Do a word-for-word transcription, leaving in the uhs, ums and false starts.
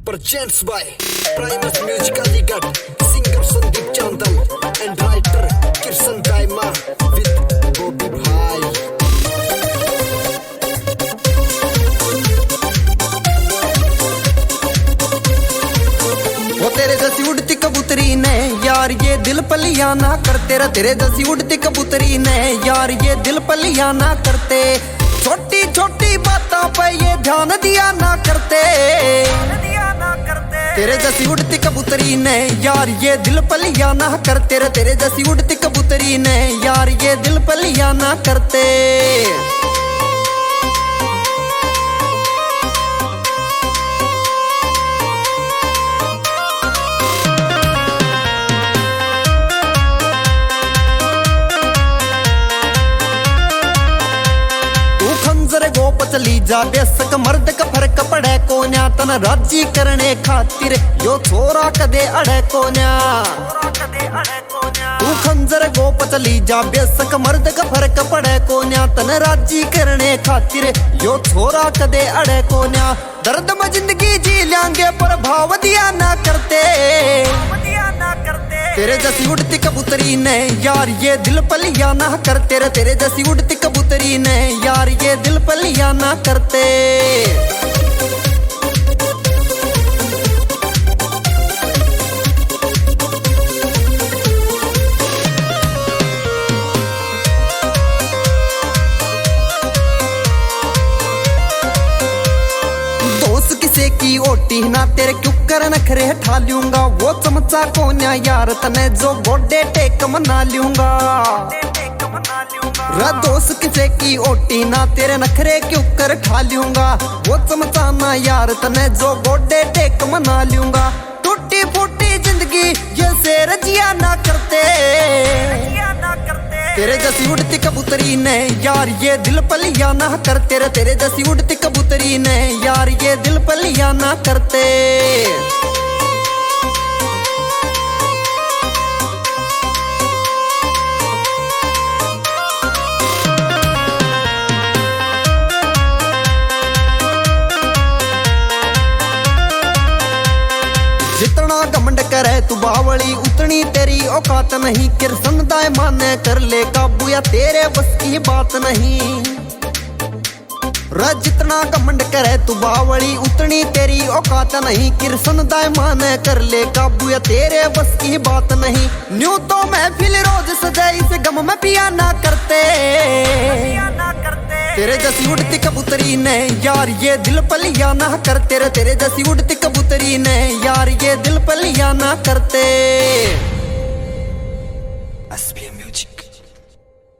Presents by Primus Music Aligarh, singer Sandeep Chandal and writer Kirsan Kaima with Bobby Bhai. वो तेरे जैसी उड़ती कबूतरी ने यार ये दिल पलिया ना कर, तेरा तेरे जैसी उड़ती कबूतरी ने यार ये दिल पलिया ना करते, छोटी छोटी बातों पे ये ध्यान दिया ना करते, तेरे जैसी उड़ती कबूतरी ने यार ये दिल पलिया ना कर, तेरे तेरे जैसी उड़ती कबूतरी ने यार ये दिल पलिया ना करते। गोप चली जा बेसक मर्द का फर्क पड़े कोन्या, तन राजी करने खातिर यो छोरा कदे अड़े कोन्या। तू खंजर गोप चली जा बेसक मर्द का फर्क पड़े कोन्या, तन राजी करने खातिर यो छोरा कदे अड़े कोन्या। दर्द में जिंदगी जी लेंगे पर भाव दिया ना करते, तेरे जैसी उड़ती कबूतरी ने यार ये दिल पलिया ना कर, तेरे तेरे जैसी उड़ती कबूतरी ने यार ये दिल पलिया ना करते। किसे की ओटी ना तेरे क्यों कर नखरे ठा लूंगा, वो चमचा कोन्या यार तने जो गोडे टेक मना लूंगा। दोस्त किसे की ओटी ना तेरे नखरे क्यों कर ठा लूंगा, वो चमचा ना यार तने जो गोडे टेक मना लूंगा। टूटी फूटी जिंदगी ये से रजिया ना करते, तेरे जैसी उड़ती कबूतरी ने यार ये दिल पलिया ना कर, तेरे तेरे जैसी उड़ती कबूतरी ने यार ये दिल पलिया ना करते। जितना घमंड करे तू बावली उतनी तेरी औकात नहीं, किरसन दाए माने कर ले काबू या तेरे बस की बात नहीं। र जितना घमंड करे तू बावली उतनी तेरी औकात नहीं, किरसन दाए माने कर ले काबू या तेरे बस की बात नहीं। न्यू तो महफिल रोज सजाई से गम में पिया ना करते, तेरे जैसी उड़ती कबूतरी ने यार ये दिल पलिया ना कर, तेरे तेरे जैसी उड़ती कबूतरी ने यार ये दिल पलिया ना करते।